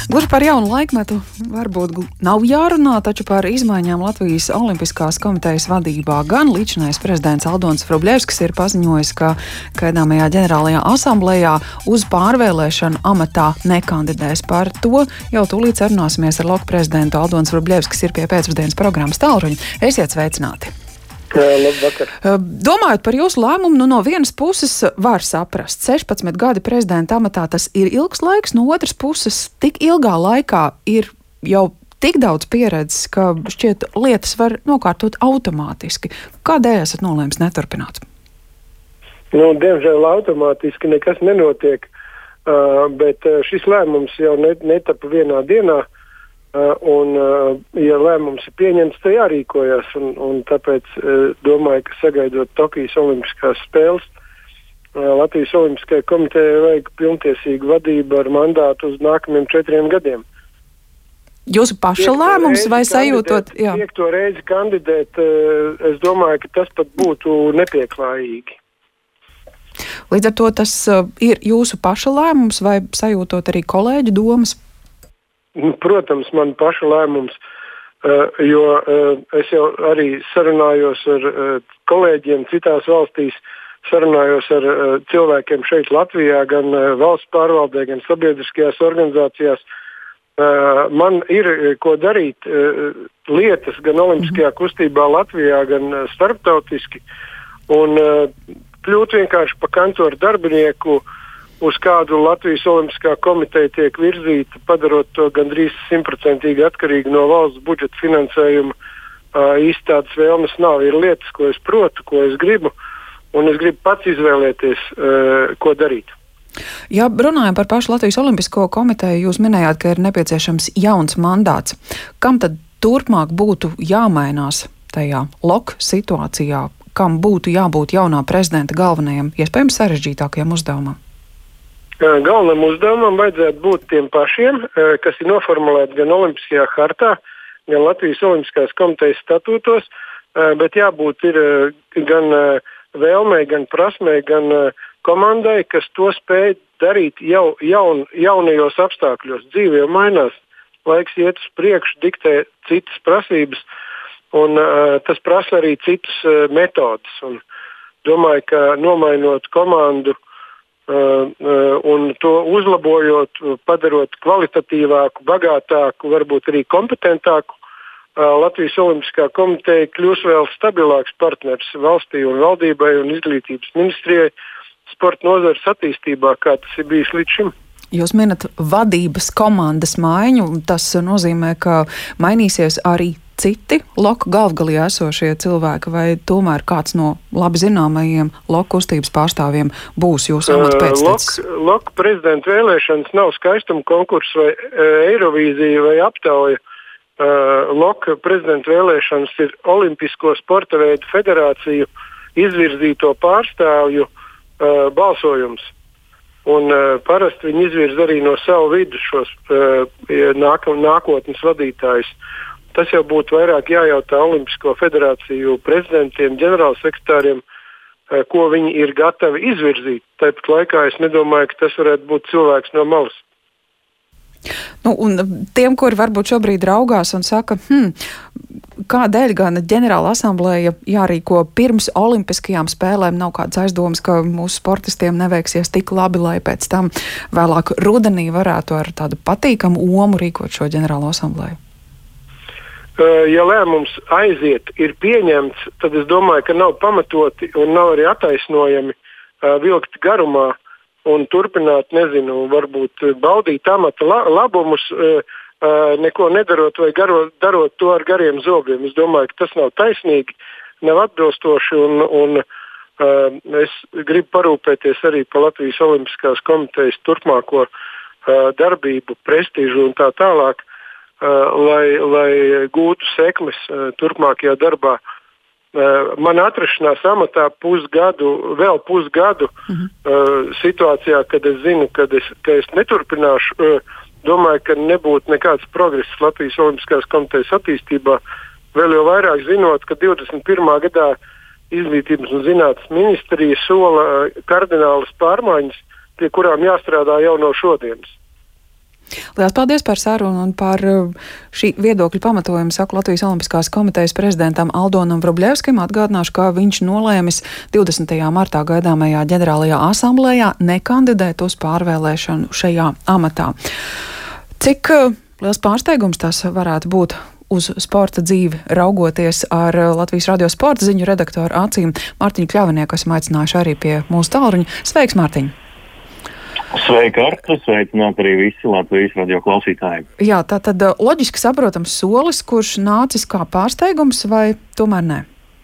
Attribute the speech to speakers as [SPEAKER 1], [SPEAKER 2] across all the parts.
[SPEAKER 1] Gluži par jaunu laikmetu varbūt nav jārunā, taču par izmaiņām Latvijas Olimpiskās komitejas vadībā gan līdzinājais prezidents Aldons Vrublevskis ir paziņojis, ka gaidāmajā ģenerālajā asamblējā uz pārvēlēšanu amatā nekandidēs. Par to jau tūlīt sarunāsimies ar LOK prezidentu. Aldons Vrublevskis ir pie pēcpusdienas programmas Tālruņa. Esiet sveicināti!
[SPEAKER 2] Labvakar.
[SPEAKER 1] Domājot par jūsu lēmumu, no vienas puses var saprast, 16 gadi prezidenta amatā tas ir ilgs laiks, no otras puses tik ilgā laikā ir jau tik daudz pieredzes, ka šķiet lietas var nokārtot automātiski. Kādēļ esat nolēmis neturpināt?
[SPEAKER 2] Diemžēl automātiski nekas nenotiek, bet šis lēmums jau netapa vienā dienā. Ja lēmums ir pieņemts, tad jārīkojas. Un tāpēc domāju, ka sagaidot Tokijas Olimpiskās spēles, Latvijas Olimpiskajai komitejai vajag pilntiesīgu vadību ar mandātu uz nākamajiem 4 gadiem.
[SPEAKER 1] Jūsu paša lēmums vai sajūtot? Jā.
[SPEAKER 2] 5. reizi kandidēt, es domāju, ka tas pat būtu nepieklājīgi.
[SPEAKER 1] Līdz ar to tas ir jūsu paša lēmums vai sajūtot arī kolēģu domas?
[SPEAKER 2] Protams, man paša lēmums, jo es jau arī sarunājos ar kolēģiem citās valstīs, sarunājos ar cilvēkiem šeit Latvijā, gan valsts pārvaldē, gan sabiedriskajās organizācijās. Man ir ko darīt lietas gan olimpiskajā kustībā Latvijā, gan starptautiski, un kļūt vienkārši pa kantoru darbinieku, uz kādu Latvijas Olimpiskā komiteja tiek virzīta, padarot to gandrīz 100% atkarīgi no valsts budžeta finansējuma. Īsti tādas vēlmes nav. Ir lietas, ko es protu, ko es gribu, un es gribu pats izvēlēties, ko darīt.
[SPEAKER 1] Ja runājam par pašu Latvijas Olimpisko komiteju, jūs minējāt, ka ir nepieciešams jauns mandāts. Kam tad turpmāk būtu jāmainās tajā LOK situācijā? Kam būtu jābūt jaunā prezidenta galvenajam, iespējams sarežģītākajam uzdevumam?
[SPEAKER 2] Galvenam uzdevumam vajadzētu būt tiem pašiem, kas ir noformulēti gan Olimpiskajā hartā, gan Latvijas Olimpiskās komitejas statūtos, bet jābūt ir gan vēlmei, gan prasmei, gan komandai, kas to spēj darīt jau jaunajos apstākļos. Dzīve jau mainās, laiks iet uz priekšu, diktē citas prasības, un tas prasa arī citas metodas. Un domāju, ka nomainot komandu, un to uzlabojot, padarot kvalitatīvāku, bagātāku, varbūt arī kompetentāku, Latvijas Olimpiskā komiteja kļūs vēl stabilāks partners valstī un valdībai un izglītības ministrijai sporta nozares attīstībā, kā tas ir bijis līdz šim.
[SPEAKER 1] Jūs minat vadības komandas maiņu, tas nozīmē, ka mainīsies arī citi LOK galvgalī esošie cilvēki, vai tomēr kāds no labi zināmajiem LOK kustības pārstāvjiem būs jūsu amata pēctecis?
[SPEAKER 2] LOK prezidenta vēlēšanas nav skaistuma konkurss vai Eirovīzija vai aptauja. LOK prezidenta vēlēšanas ir Olimpisko sporta veidu federāciju izvirzīto pārstāvju balsojums. Un parasti viņi izvirz arī no savu vidu šos nākotnes vadītājus. Tas jau būtu vairāk jājautā Olimpisko federāciju prezidentiem, ģenerālsekretāriem, ko viņi ir gatavi izvirzīt. Tāpat laikā es nedomāju, ka tas varētu būt cilvēks no malas.
[SPEAKER 1] Un tiem, kuri varbūt šobrīd raugās un saka, kādēļ gan ģenerāla asamblēja jārīko pirms olimpiskajām spēlēm, nav kādas aizdomas, ka mūsu sportistiem neveiksies tik labi, lai pēc tam vēlāk rudenī varētu ar tādu patīkamu omu rīkot šo ģenerālo asamblēju?
[SPEAKER 2] Ja lēmums aiziet, ir pieņemts, tad es domāju, ka nav pamatoti un nav arī attaisnojami vilkt garumā un turpināt, varbūt baudīt amata labumus, neko nedarot vai darot to ar gariem zobiem. Es domāju, ka tas nav taisnīgi, nav atbilstoši un es gribu parūpēties arī par Latvijas Olimpiskās komitejas turpmāko darbību, prestīžu un tā tālāk. Lai gūtu sekmes turpmākajā darbā. Man atrašanās amatā vēl pusgadu situācijā, kad es zinu, ka es neturpināšu, domāju, ka nebūtu nekāds progress Latvijas Olimpiskās komitejas attīstībā. Vēl jau vairāk zinot, ka 21. gadā Izglītības un zinātnes ministrija sola kardinālas pārmaiņas, pie kurām jāstrādā jau no šodienas.
[SPEAKER 1] Lielas paldies par sarunu un par šī viedokļa pamatojumu saku Latvijas Olimpiskās komitejas prezidentam Aldonam Vrubļevskim. Atgādināšu, ka viņš nolēmis 20. martā gaidāmajā ģenerālajā asamblējā nekandidēt uz pārvēlēšanu šajā amatā. Cik liels pārsteigums tas varētu būt uz sporta dzīvi raugoties ar Latvijas radio sporta ziņu redaktoru acīm Mārtiņu Kļavinieku, esam aicinājuši arī pie mūsu tālruņa. Sveiks, Mārtiņ!
[SPEAKER 3] Sveika, Arta! Sveicināt arī visi Latvijas radio klausītāji.
[SPEAKER 1] Jā, tā tad loģiski saprotams solis, kurš nācis kā pārsteigums, vai tomēr nē?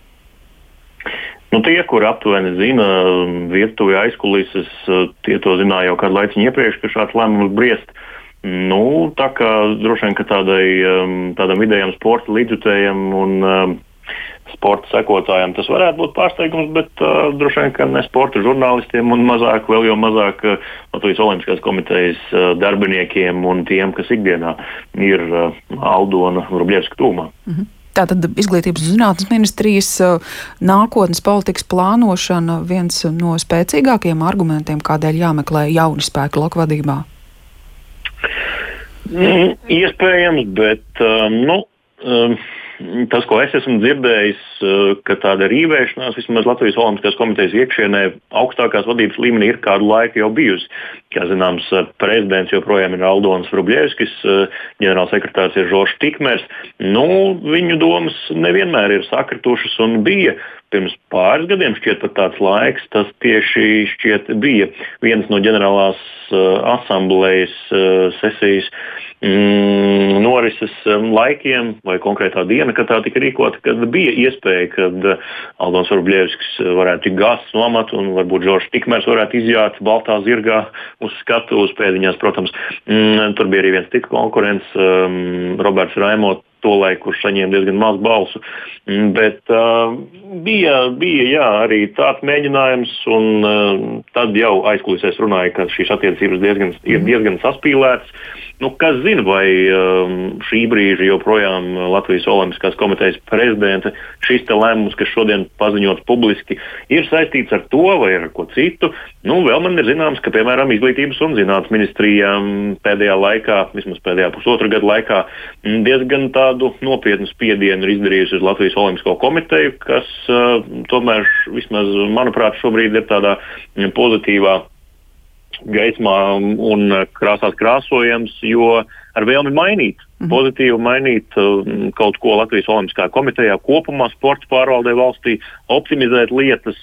[SPEAKER 3] Tie, kuri aptuveni zina virtuvi aizkulises, tie to zināja jau kādu laiciņu iepriekš, ka šāds lēmums briest. Tā kā droši vien, ka tādam vidējam sporta līdzjutējam un sporta sekotājiem tas varētu būt pārsteigums, bet droši vien, ka ne sporta žurnālistiem un vēl jau mazāk Latvijas Olimpiskās komitejas darbiniekiem un tiem, kas ikdienā ir Aldona Vrubļevska tūmā.
[SPEAKER 1] Tātad Izglītības un zinātnes ministrijas nākotnes politikas plānošana viens no spēcīgākajiem argumentiem, kādēļ jāmeklē jauni spēki loku vadībā?
[SPEAKER 3] Iespējams, bet tas, ko es esmu dzirdējis, ka tāda rīvēšanās vismaz Latvijas Olimpiskās komitejas iekšienē augstākās vadības līmenī ir kādu laiku jau bijusi. Kā zināms, prezidents joprojām ir Aldons Vrubļevskis, ģenerālsekretārs ir Žoržs Tikmers. Viņu domas nevienmēr ir sakritušas un bija. Pirms pāris gadiem šķiet pat tāds laiks, tas tieši šķiet bija viens no ģenerālās asamblējas sesijas norises laikiem vai konkrētā diena, kad tā tika rīkota, kad bija iespēja, kad Aldons Vrubļevskis varētu tikt gāsts no amata un varbūt Žoržs Tikmers varētu izjāt baltā zirgā uz skatuves pēdiņās, protams. Tur bija arī viens cits konkurents, Roberts Raimo, tolaik, kurš saņēma diezgan maz balsu. Bet bija arī tāds mēģinājums, un tad jau aizkulisēs runāja, ka šīs attiecības ir diezgan saspīlētas. Kas zina, vai šī brīža joprojām Latvijas Olimpiskās komitejas prezidenta šis te lēmums, kas šodien paziņots publiski, ir saistīts ar to vai ar ko citu. Vēl man ir zināms, ka, piemēram, Izglītības un zinātnes ministrijām pēdējā laikā, vismaz pēdējā pusotra gada laikā, diezgan tādu nopietnu spiedienu ir izdarījusi uz Latvijas Olimpisko komiteju, kas tomēr, vismaz, manuprāt, šobrīd ir tādā pozitīvā gaismā un krāsās krāsojams, jo ar vēlmi mainīt, pozitīvi mainīt kaut ko Latvijas Olimpiskā komitejā kopumā, sporta pārvaldē valstī, optimizēt lietas,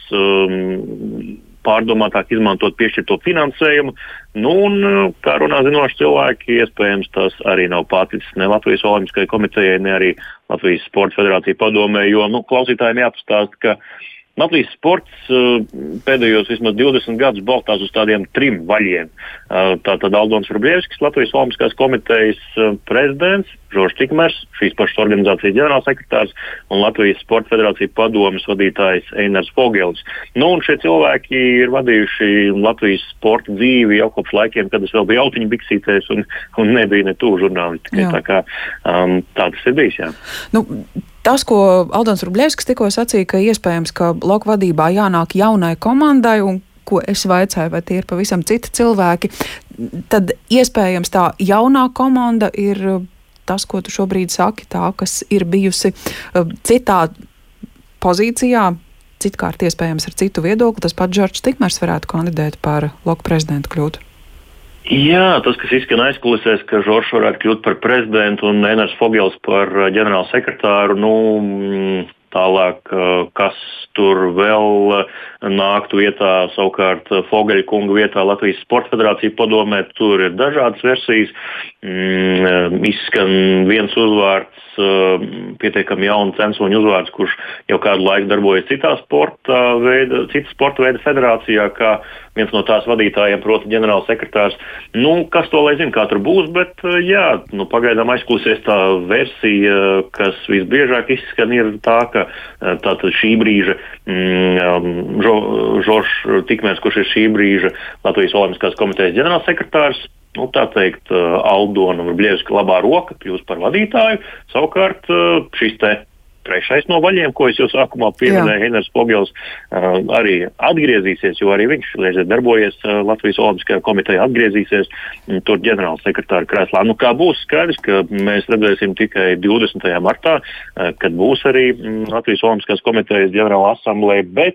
[SPEAKER 3] pārdomātāk izmantot piešķirto finansējumu. Kā runā zinoši cilvēki, iespējams tas arī nav paticis ne Latvijas Olimpiskajai komitejai, ne arī Latvijas Sporta federācija padomē, jo klausītājiem jāpastāst, ka Latvijas sports pēdējos vismaz 20 gadus balstās uz tādiem 3 vaļiem. Tātad Aldons Vrubļevskis, Latvijas Olimpiskās komitejas prezidents, Žoržs Tikmers, šīs pašas organizācijas ģenerālsekretārs un Latvijas Sporta federācija padomes vadītājs Einars Fogelis. Un šie cilvēki ir vadījuši Latvijas sporta dzīvi jau kopš laikiem, kad es vēl biju autiņu biksītēs un nebija ne tuvu žurnālistikai. Tā kā tā tas ir bijis, jā.
[SPEAKER 1] Tas, ko Aldons Vrubļevskis tikko sacīja, ka iespējams, ka loku vadībā jānāk jaunai komandai, un ko es vaicāju, vai tie ir pavisam citi cilvēki, tad iespējams tā jaunā komanda ir tas, ko tu šobrīd saki, tā, kas ir bijusi citā pozīcijā, citkārt iespējams ar citu viedokli, tas pats Žoržs Tikmers varētu kandidēt par loku prezidentu kļūt.
[SPEAKER 3] Jā, tas, kas izskan aizkulisēs, ka Žoržs varētu kļūt par prezidentu un Einars Fogelis par ģenerālu sekretāru, tālāk, kas tur vēl nāktu vietā, savukārt Fogeļa kunga vietā Latvijas Sporta federācija padomē, tur ir dažādas versijas. Izskan viens uzvārds, pietiekami jauna censoņu uzvārds, kurš jau kādu laiku darbojas citas sporta veida federācijā, kā viens no tās vadītājiem, proti ģenerāls sekretārs. Kas to lai zina, kā tur būs, bet pagaidām aizkulisēs tā versija, kas visbiežāk izskan, ir tā, ka tātad šī brīža Žoržs Tikmers, kurš ir šī brīža Latvijas Olimpiskās komitejas ģenerāls sekretārs, tā teikt, Aldona Vrubļevska labā roka kļūst par vadītāju, savukārt šis te trešais no vaļiem, ko es jau sākumā pieminēju, Heiners Fogels, arī atgriezīsies, jo arī viņš darbojies Latvijas Olimpiskajā komitejā, atgriezīsies tur ģenerāla sekretāra krēslā. Nu, kā būs skaidrs, ka mēs redzēsim tikai 20. martā, kad būs arī Latvijas Olimpiskās komitejas ģenerāla asambleja, bet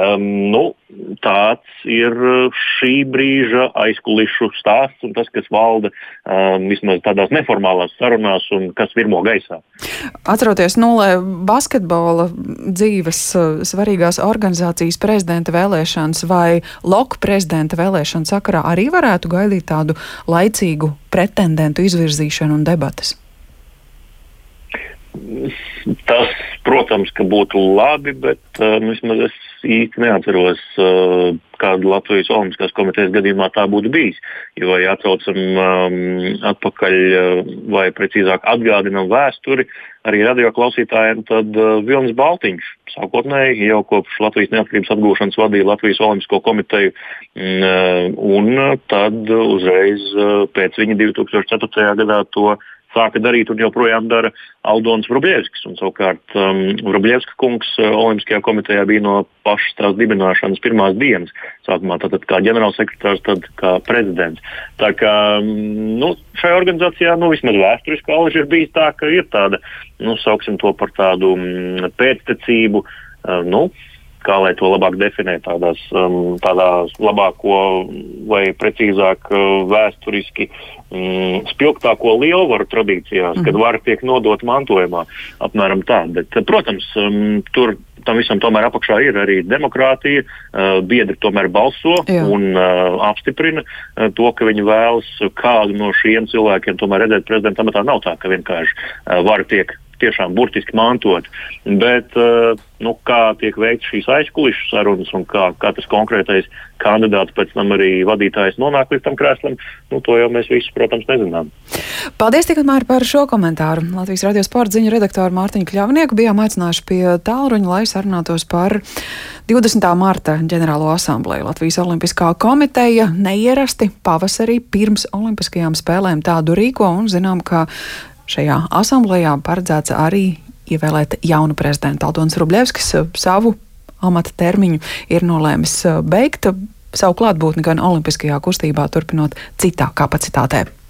[SPEAKER 3] tāds ir šī brīža aizkulišu stāsts un tas, kas valda vismaz tādās neformālās sarunās un kas virmo gaisā.
[SPEAKER 1] Atceroties nulē basketbola dzīves svarīgās organizācijas prezidenta vēlēšanas vai LOK prezidenta vēlēšanu sakarā arī varētu gaidīt tādu laicīgu pretendentu izvirzīšanu un debatas?
[SPEAKER 3] Tas, protams, ka būtu labi, bet vismaz es īsti neatceros, kādu Latvijas Olimpiskās komitejas gadījumā tā būtu bijis. Jo, ja atcaucam atpakaļ vai precīzāk atgādinam vēsturi arī radio klausītājiem, tad Vilnis Baltiņš sākotnēji jau kopš Latvijas neatkarības atgūšanas vadīja Latvijas Olimpisko komiteju un tad uzreiz pēc viņa 2004. gadā to sāka darīt un joprojām dara Aldons Vrubļevskis. Un savukārt Vrubļevska kungs Olimpiskajā komitejā bija no pašas tās dibināšanas pirmās dienas. Sākumā tātad kā ģenerālsekretārs, tad kā prezidents. Tā kā šajā organizācijā vismaz vēsturiski alaži ir bijis tā, ka ir tāda, sauksim to par tādu pēctecību, kā lai to labāk definē, tādās labāko vai precīzāk vēsturiski spilgtāko lielvaru tradīcijās, kad vara tiek nodot mantojumā, apmēram tā. Bet, protams, tur tam visam tomēr apakšā ir arī demokrātija, biedri tomēr balso un apstiprina to, ka viņi vēlas kādu no šiem cilvēkiem tomēr redzēt prezidenta amatā. Nav tā, ka vienkārši vara tiek tiešām burtiski mantot, bet kā tiek veikts šīs aizkulišu sarunas un kā tas konkrētais kandidāts pēc tam arī vadītājs nonāk līdz tam krēslam, to jau mēs visi, protams, nezinām.
[SPEAKER 1] Paldies tikmēr par šo komentāru. Latvijas radio sporta ziņu redaktoru Mārtiņu Kļavnieku bijām aicinājuši pie tālruņa, lai sarunātos par 20. marta ģenerālo asambleju. Latvijas Olimpiskā komiteja neierasti pavasarī pirms Olimpiskajām spēlēm tādu rīko un zinām, ka šajā asamblējā paredzēts arī ievēlēt jaunu prezidentu. Aldons Vrubļevskis savu amata termiņu ir nolēmis beigt savu klātbūtni gan olimpiskajā kustībā, turpinot citā kapacitātē.